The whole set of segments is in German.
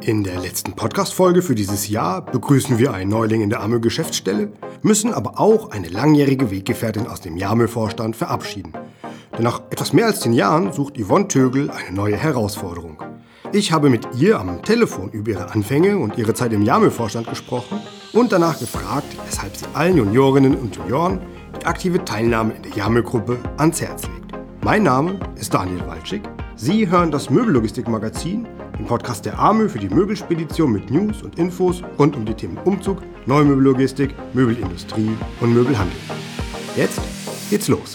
In der letzten Podcast-Folge für dieses Jahr begrüßen wir einen Neuling in der AMÖ-Geschäftsstelle, müssen aber auch eine langjährige Weggefährtin aus dem JAMÖ-Vorstand verabschieden. Denn nach etwas mehr als 10 Jahren sucht Yvonne Tögel eine neue Herausforderung. Ich habe mit ihr am Telefon über ihre Anfänge und ihre Zeit im JAMÖ-Vorstand gesprochen und danach gefragt, weshalb sie allen Juniorinnen und Junioren die aktive Teilnahme in der JAMÖ-Gruppe ans Herz legt. Mein Name ist Daniel Walczyk. Sie hören das Möbellogistik-Magazin, den Podcast der AMÖ für die Möbelspedition mit News und Infos rund um die Themen Umzug, Neue Möbellogistik, Möbelindustrie und Möbelhandel. Jetzt geht's los.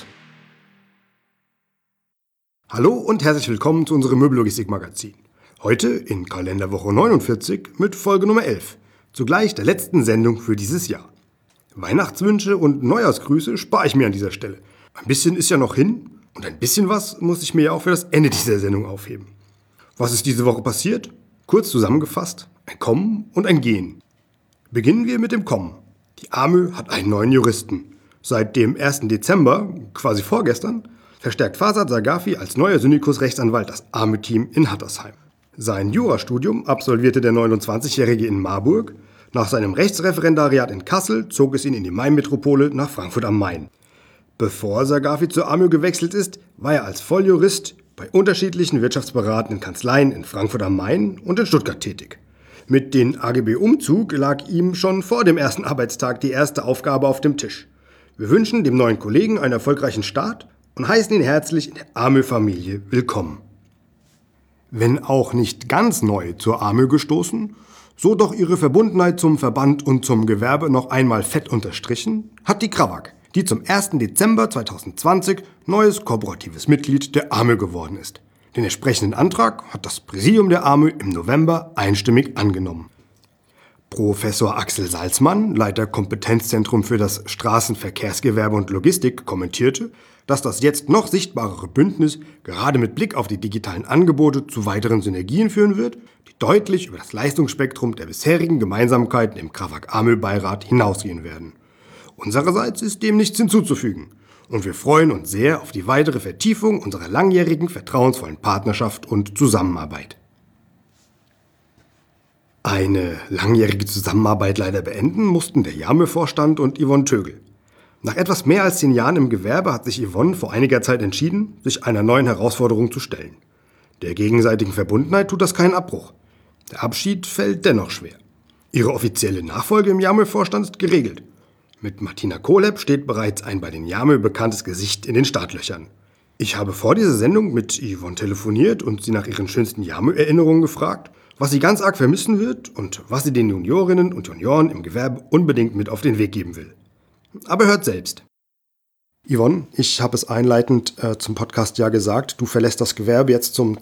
Hallo und herzlich willkommen zu unserem Möbellogistik-Magazin. Heute in Kalenderwoche 49 mit Folge Nummer 11, zugleich der letzten Sendung für dieses Jahr. Weihnachtswünsche und Neujahrsgrüße spare ich mir an dieser Stelle. Ein bisschen ist ja noch hin und ein bisschen was muss ich mir ja auch für das Ende dieser Sendung aufheben. Was ist diese Woche passiert? Kurz zusammengefasst, ein Kommen und ein Gehen. Beginnen wir mit dem Kommen. Die AMÖ hat einen neuen Juristen. Seit dem 1. Dezember, quasi vorgestern, verstärkt Farsad Sagafi als neuer Syndikus-Rechtsanwalt das AMÖ-Team in Hattersheim. Sein Jurastudium absolvierte der 29-Jährige in Marburg. Nach seinem Rechtsreferendariat in Kassel zog es ihn in die Main-Metropole nach Frankfurt am Main. Bevor Sagafi zur AMÖ gewechselt ist, war er als Volljurist bei unterschiedlichen wirtschaftsberatenden Kanzleien in Frankfurt am Main und in Stuttgart tätig. Mit dem AGB-Umzug lag ihm schon vor dem ersten Arbeitstag die erste Aufgabe auf dem Tisch. Wir wünschen dem neuen Kollegen einen erfolgreichen Start und heißen ihn herzlich in der AMÖ-Familie willkommen. Wenn auch nicht ganz neu zur AMÖ gestoßen, so doch ihre Verbundenheit zum Verband und zum Gewerbe noch einmal fett unterstrichen, hat die Krawak, die zum 1. Dezember 2020 neues kooperatives Mitglied der AMÖ geworden ist. Den entsprechenden Antrag hat das Präsidium der AMÖ im November einstimmig angenommen. Professor Axel Salzmann, Leiter Kompetenzzentrum für das Straßenverkehrsgewerbe und Logistik, kommentierte, dass das jetzt noch sichtbarere Bündnis gerade mit Blick auf die digitalen Angebote zu weiteren Synergien führen wird, die deutlich über das Leistungsspektrum der bisherigen Gemeinsamkeiten im Krawak-AMÖ-Beirat hinausgehen werden. Unsererseits ist dem nichts hinzuzufügen und wir freuen uns sehr auf die weitere Vertiefung unserer langjährigen, vertrauensvollen Partnerschaft und Zusammenarbeit. Eine langjährige Zusammenarbeit leider beenden mussten der JAMÖ-Vorstand und Yvonne Tögel. Nach etwas mehr als 10 Jahren im Gewerbe hat sich Yvonne vor einiger Zeit entschieden, sich einer neuen Herausforderung zu stellen. Der gegenseitigen Verbundenheit tut das keinen Abbruch. Der Abschied fällt dennoch schwer. Ihre offizielle Nachfolge im JAMÖ-Vorstand ist geregelt. Mit Martina Kohlhepp steht bereits ein bei den JAMÖ bekanntes Gesicht in den Startlöchern. Ich habe vor dieser Sendung mit Yvonne telefoniert und sie nach ihren schönsten JAMÖ-Erinnerungen gefragt, was sie ganz arg vermissen wird und was sie den Juniorinnen und Junioren im Gewerbe unbedingt mit auf den Weg geben will. Aber hört selbst. Yvonne, ich habe es einleitend zum Podcast ja gesagt, du verlässt das Gewerbe jetzt zum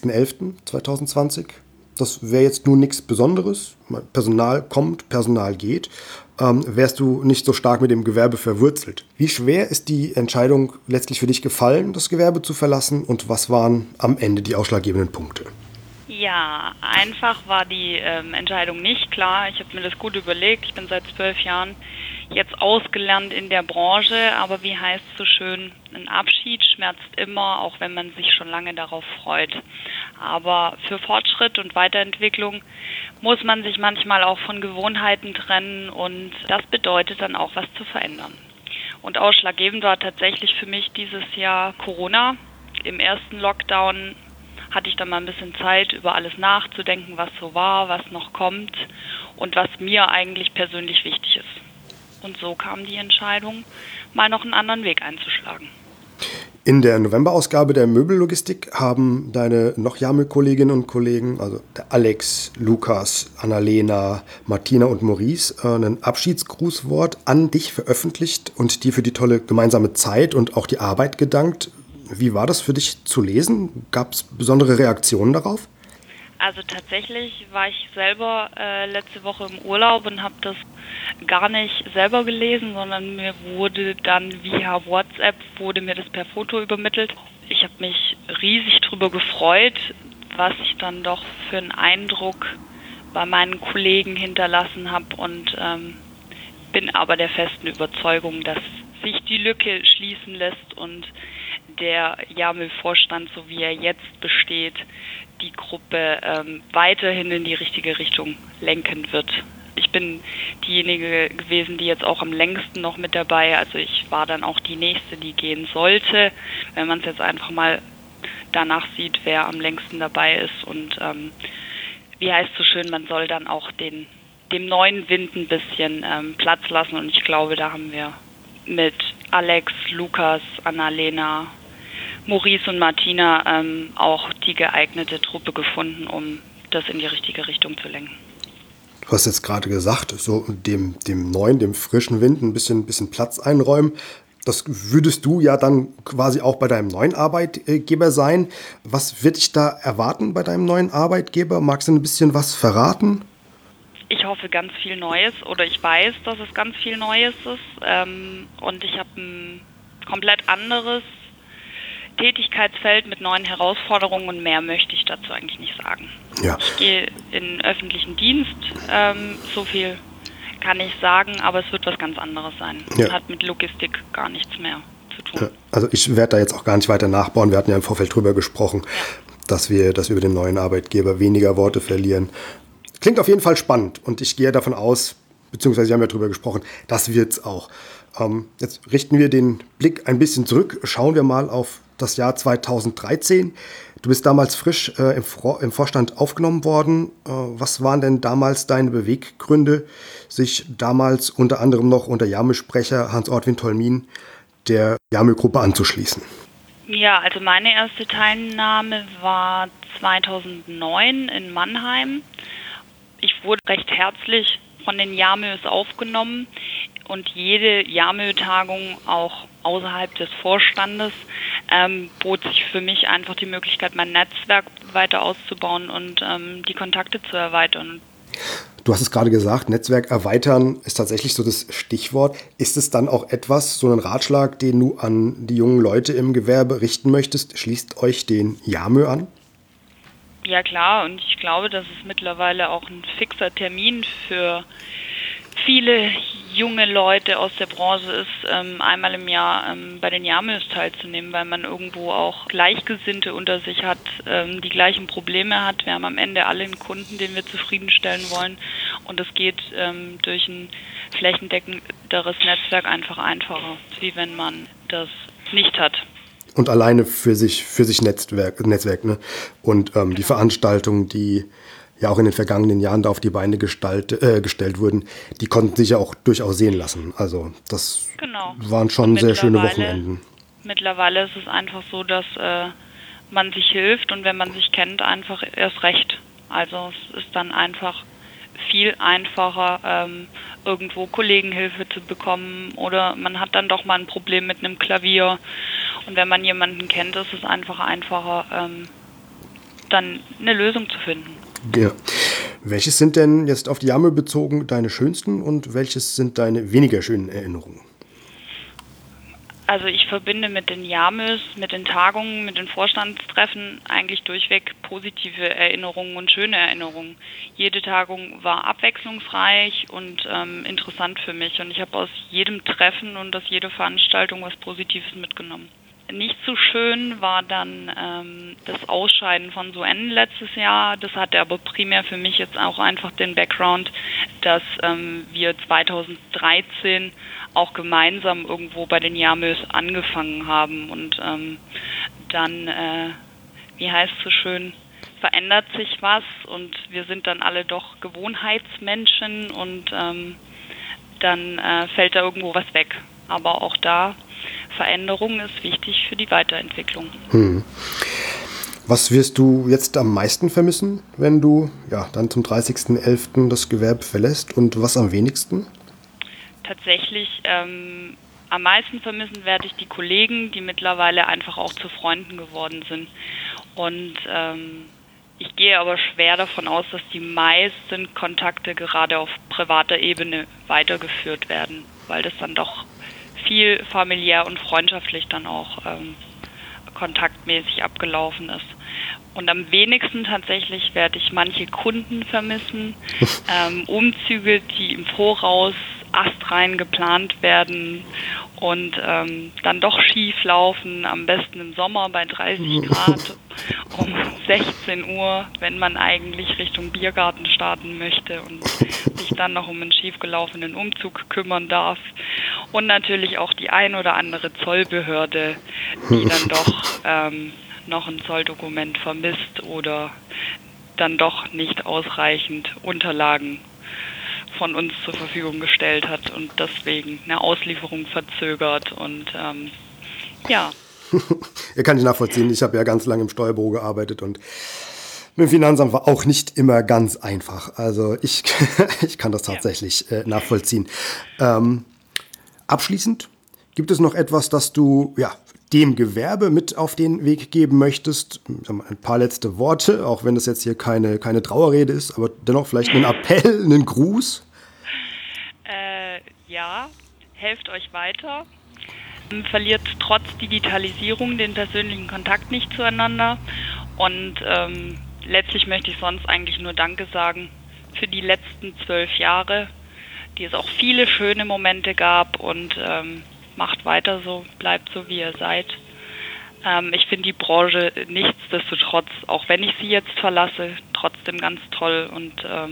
30.11.2020. Das wäre jetzt nun nichts Besonderes. Personal kommt, Personal geht. Wärst du nicht so stark mit dem Gewerbe verwurzelt. Wie schwer ist die Entscheidung letztlich für dich gefallen, das Gewerbe zu verlassen? Und was waren am Ende die ausschlaggebenden Punkte? Ja, einfach war die Entscheidung nicht klar. Ich habe mir das gut überlegt. Ich bin seit 12 Jahren jetzt ausgelernt in der Branche. Aber wie heißt es so schön, ein Abschied schmerzt immer, auch wenn man sich schon lange darauf freut. Aber für Fortschritt und Weiterentwicklung muss man sich manchmal auch von Gewohnheiten trennen und das bedeutet dann auch, was zu verändern. Und ausschlaggebend war tatsächlich für mich dieses Jahr Corona. Im ersten Lockdown hatte ich dann mal ein bisschen Zeit, über alles nachzudenken, was so war, was noch kommt und was mir eigentlich persönlich wichtig ist. Und so kam die Entscheidung, mal noch einen anderen Weg einzuschlagen. In der November-Ausgabe der Möbellogistik haben deine noch JAMÖ-Kolleginnen und Kollegen, also der Alex, Lukas, Annalena, Martina und Maurice, ein Abschiedsgrußwort an dich veröffentlicht und dir für die tolle gemeinsame Zeit und auch die Arbeit gedankt. Wie war das für dich zu lesen? Gab es besondere Reaktionen darauf? Also tatsächlich war ich selber letzte Woche im Urlaub und habe das gar nicht selber gelesen, sondern mir wurde dann via WhatsApp das per Foto übermittelt. Ich habe mich riesig darüber gefreut, was ich dann doch für einen Eindruck bei meinen Kollegen hinterlassen habe und bin aber der festen Überzeugung, dass sich die Lücke schließen lässt und der JAMÖ-Vorstand, so wie er jetzt besteht, die Gruppe weiterhin in die richtige Richtung lenken wird. Ich bin diejenige gewesen, die jetzt auch am längsten noch mit dabei, also ich war dann auch die Nächste, die gehen sollte, wenn man es jetzt einfach mal danach sieht, wer am längsten dabei ist und wie heißt es so schön, man soll dann auch dem neuen Wind ein bisschen Platz lassen und ich glaube, da haben wir mit Alex, Lukas, Annalena, Maurice und Martina auch die geeignete Truppe gefunden, um das in die richtige Richtung zu lenken. Du hast jetzt gerade gesagt, so dem neuen, dem frischen Wind ein bisschen Platz einräumen. Das würdest du ja dann quasi auch bei deinem neuen Arbeitgeber sein. Was wird dich da erwarten bei deinem neuen Arbeitgeber? Magst du ein bisschen was verraten? Ich hoffe ganz viel Neues oder ich weiß, dass es ganz viel Neues ist und ich habe ein komplett anderes Tätigkeitsfeld mit neuen Herausforderungen und mehr möchte ich dazu eigentlich nicht sagen. Ja. Ich gehe in öffentlichen Dienst, so viel kann ich sagen, aber es wird was ganz anderes sein. Ja. Hat mit Logistik gar nichts mehr zu tun. Ja, also ich werde da jetzt auch gar nicht weiter nachbauen. Wir hatten ja im Vorfeld drüber gesprochen, dass wir über den neuen Arbeitgeber weniger Worte verlieren. Klingt auf jeden Fall spannend und ich gehe davon aus, beziehungsweise wir haben ja drüber gesprochen, das wird's auch. Jetzt richten wir den Blick ein bisschen zurück, schauen wir mal auf das Jahr 2013. Du bist damals frisch im Vorstand aufgenommen worden. Was waren denn damals deine Beweggründe, sich damals unter anderem noch unter Jamö-Sprecher Hans-Ortwin Tolmin der Jamö-Gruppe anzuschließen? Ja, also meine erste Teilnahme war 2009 in Mannheim. Ich wurde recht herzlich von den Jamös aufgenommen und jede Jamö-Tagung auch außerhalb des Vorstandes bot sich für mich einfach die Möglichkeit, mein Netzwerk weiter auszubauen und die Kontakte zu erweitern. Du hast es gerade gesagt, Netzwerk erweitern ist tatsächlich so das Stichwort. Ist es dann auch etwas, so ein Ratschlag, den du an die jungen Leute im Gewerbe richten möchtest? Schließt euch den Jamö an? Ja klar, und ich glaube, dass es mittlerweile auch ein fixer Termin für viele junge Leute aus der Branche ist, einmal im Jahr bei den Jamös teilzunehmen, weil man irgendwo auch Gleichgesinnte unter sich hat, die gleichen Probleme hat. Wir haben am Ende alle einen Kunden, den wir zufriedenstellen wollen und es geht durch ein flächendeckenderes Netzwerk einfach einfacher, wie wenn man das nicht hat. Und alleine für sich Netzwerk, ne? Und die Veranstaltungen, die ja auch in den vergangenen Jahren da auf die Beine gestellt wurden, die konnten sich ja auch durchaus sehen lassen. Also das waren schon sehr schöne Wochenenden. Mittlerweile ist es einfach so, dass man sich hilft und wenn man sich kennt, einfach erst recht. Also es ist dann einfach viel einfacher, irgendwo Kollegenhilfe zu bekommen oder man hat dann doch mal ein Problem mit einem Klavier. Und wenn man jemanden kennt, ist es einfach einfacher, dann eine Lösung zu finden. Ja. Welches sind denn jetzt auf die Jamö bezogen deine schönsten und welches sind deine weniger schönen Erinnerungen? Also ich verbinde mit den Jamös, mit den Tagungen, mit den Vorstandstreffen eigentlich durchweg positive Erinnerungen und schöne Erinnerungen. Jede Tagung war abwechslungsreich und interessant für mich und ich habe aus jedem Treffen und aus jeder Veranstaltung was Positives mitgenommen. Nicht so schön war dann das Ausscheiden von Suen letztes Jahr. Das hatte aber primär für mich jetzt auch einfach den Background, dass wir 2013 auch gemeinsam irgendwo bei den Jamös angefangen haben. Und dann, wie heißt es so schön, verändert sich was und wir sind dann alle doch Gewohnheitsmenschen und dann fällt da irgendwo was weg. Aber auch da, Veränderung ist wichtig für die Weiterentwicklung. Was wirst du jetzt am meisten vermissen, wenn du dann zum 30.11. das Gewerbe verlässt und was am wenigsten? Tatsächlich am meisten vermissen werde ich die Kollegen, die mittlerweile einfach auch zu Freunden geworden sind. Und ich gehe aber schwer davon aus, dass die meisten Kontakte gerade auf privater Ebene weitergeführt werden, weil das dann doch viel familiär und freundschaftlich dann auch kontaktmäßig abgelaufen ist. Und am wenigsten tatsächlich werde ich manche Kunden vermissen, Umzüge, die im Voraus astrein geplant werden und dann doch schief laufen, am besten im Sommer bei 30 Grad, um 16 Uhr, wenn man eigentlich Richtung Biergarten starten möchte und sich dann noch um einen schiefgelaufenen Umzug kümmern darf. Und natürlich auch die ein oder andere Zollbehörde, die dann doch noch ein Zolldokument vermisst oder dann doch nicht ausreichend Unterlagen von uns zur Verfügung gestellt hat und deswegen eine Auslieferung verzögert und ja. Kann ich nachvollziehen. Ich habe ja ganz lange im Steuerbüro gearbeitet und mit dem Finanzamt war auch nicht immer ganz einfach. Also ich kann das tatsächlich nachvollziehen. Abschließend, gibt es noch etwas, das du dem Gewerbe mit auf den Weg geben möchtest? Ein paar letzte Worte, auch wenn das jetzt hier keine Trauerrede ist, aber dennoch vielleicht einen Appell, einen Gruß? Ja, helft euch weiter. Verliert trotz Digitalisierung den persönlichen Kontakt nicht zueinander. Und letztlich möchte ich sonst eigentlich nur Danke sagen für die letzten 12 Jahre, die es auch viele schöne Momente gab und macht weiter so, bleibt so, wie ihr seid. Ich finde die Branche nichtsdestotrotz, auch wenn ich sie jetzt verlasse, trotzdem ganz toll und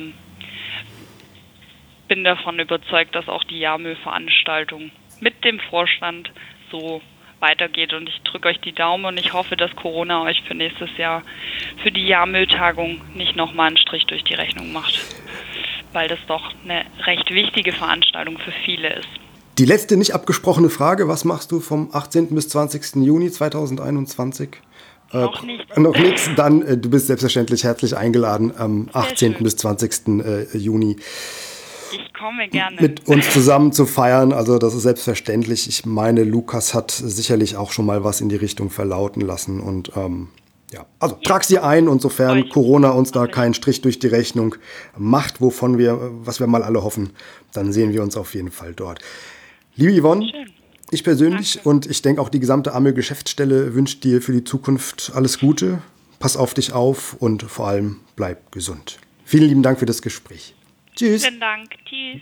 bin davon überzeugt, dass auch die Jahrmüll-Veranstaltung mit dem Vorstand so weitergeht. Und ich drücke euch die Daumen und ich hoffe, dass Corona euch für nächstes Jahr für die Jahrmülltagung nicht nochmal einen Strich durch die Rechnung macht, weil das doch eine recht wichtige Veranstaltung für viele ist. Die letzte nicht abgesprochene Frage, was machst du vom 18. bis 20. Juni 2021? Noch nichts. Noch nichts, dann du bist selbstverständlich herzlich eingeladen am 18. bis 20. Juni. Ich komme gerne. Mit uns zusammen zu feiern, also das ist selbstverständlich. Ich meine, Lukas hat sicherlich auch schon mal was in die Richtung verlauten lassen und also trag sie ein und sofern Corona uns da keinen Strich durch die Rechnung macht, was wir mal alle hoffen, dann sehen wir uns auf jeden Fall dort. Liebe Yvonne, schön. Ich persönlich und ich denke auch die gesamte Amö-Geschäftsstelle wünscht dir für die Zukunft alles Gute. Pass auf dich auf und vor allem bleib gesund. Vielen lieben Dank für das Gespräch. Tschüss. Vielen Dank. Tschüss.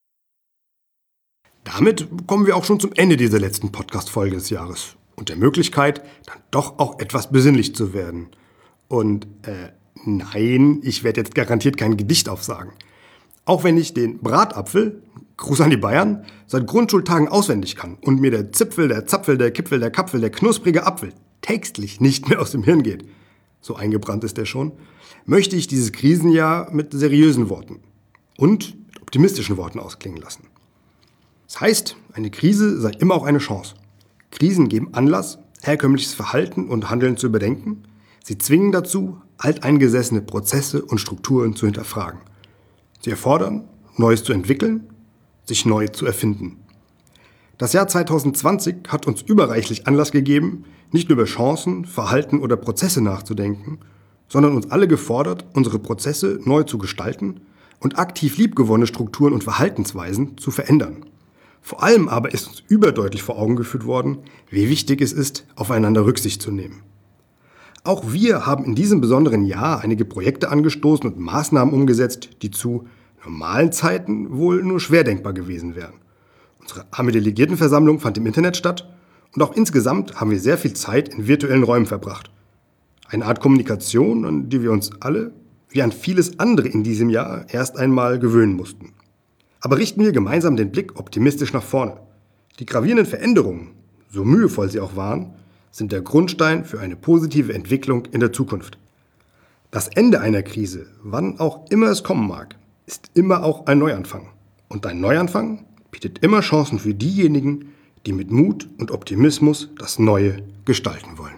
Damit kommen wir auch schon zum Ende dieser letzten Podcast-Folge des Jahres und der Möglichkeit, dann doch auch etwas besinnlich zu werden. Und nein, ich werde jetzt garantiert kein Gedicht aufsagen. Auch wenn ich den Bratapfel, Gruß an die Bayern, seit Grundschultagen auswendig kann und mir der Zipfel, der Zapfel, der Kipfel, der Kapfel, der knusprige Apfel textlich nicht mehr aus dem Hirn geht, so eingebrannt ist er schon, möchte ich dieses Krisenjahr mit seriösen Worten und mit optimistischen Worten ausklingen lassen. Das heißt, eine Krise sei immer auch eine Chance. Krisen geben Anlass, herkömmliches Verhalten und Handeln zu überdenken. Sie zwingen dazu, alteingesessene Prozesse und Strukturen zu hinterfragen. Sie erfordern, Neues zu entwickeln, sich neu zu erfinden. Das Jahr 2020 hat uns überreichlich Anlass gegeben, nicht nur über Chancen, Verhalten oder Prozesse nachzudenken, sondern uns alle gefordert, unsere Prozesse neu zu gestalten und aktiv liebgewonnene Strukturen und Verhaltensweisen zu verändern. Vor allem aber ist uns überdeutlich vor Augen geführt worden, wie wichtig es ist, aufeinander Rücksicht zu nehmen. Auch wir haben in diesem besonderen Jahr einige Projekte angestoßen und Maßnahmen umgesetzt, die zu normalen Zeiten wohl nur schwer denkbar gewesen wären. Unsere Amö-Delegiertenversammlung fand im Internet statt und auch insgesamt haben wir sehr viel Zeit in virtuellen Räumen verbracht. Eine Art Kommunikation, an die wir uns alle, wie an vieles andere in diesem Jahr, erst einmal gewöhnen mussten. Aber richten wir gemeinsam den Blick optimistisch nach vorne. Die gravierenden Veränderungen, so mühevoll sie auch waren, sind der Grundstein für eine positive Entwicklung in der Zukunft. Das Ende einer Krise, wann auch immer es kommen mag, ist immer auch ein Neuanfang. Und ein Neuanfang bietet immer Chancen für diejenigen, die mit Mut und Optimismus das Neue gestalten wollen.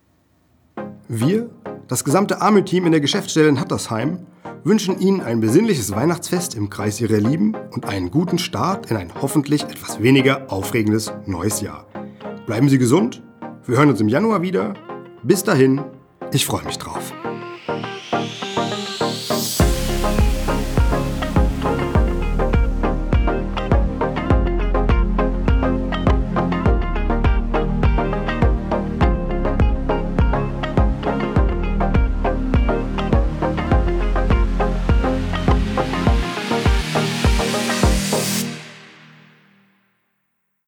Wir, das gesamte Amö-Team in der Geschäftsstelle in Hattersheim, wünschen Ihnen ein besinnliches Weihnachtsfest im Kreis Ihrer Lieben und einen guten Start in ein hoffentlich etwas weniger aufregendes neues Jahr. Bleiben Sie gesund, wir hören uns im Januar wieder. Bis dahin, ich freue mich drauf.